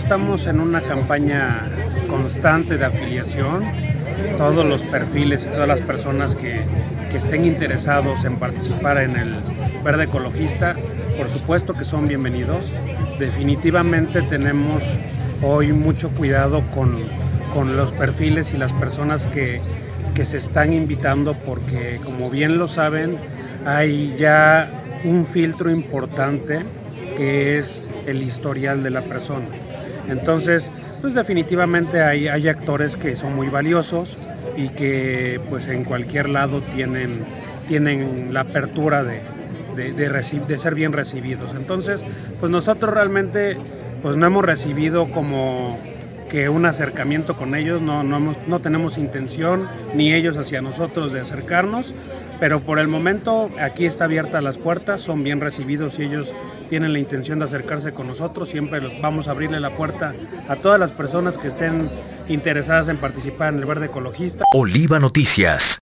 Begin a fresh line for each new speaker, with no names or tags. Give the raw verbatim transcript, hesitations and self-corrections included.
estamos en una campaña constante de afiliación. Todos los perfiles y todas las personas que, que estén interesados en participar en el Verde Ecologista, por supuesto que son bienvenidos. Definitivamente tenemos hoy mucho cuidado con, con los perfiles y las personas que, que se están invitando, porque como bien lo saben, hay ya un filtro importante que es el historial de la persona. Entonces, pues definitivamente hay, hay actores que son muy valiosos y que pues en cualquier lado tienen, tienen la apertura de, de, de, recib- de ser bien recibidos. Entonces, pues nosotros realmente pues no hemos recibido como que un acercamiento con ellos, no, no, hemos, no tenemos intención, ni ellos hacia nosotros, de acercarnos, pero por el momento aquí está abierta las puertas, son bien recibidos y ellos tienen la intención de acercarse con nosotros. Siempre vamos a abrirle la puerta a todas las personas que estén interesadas en participar en el Verde Ecologista.
Oliva Noticias.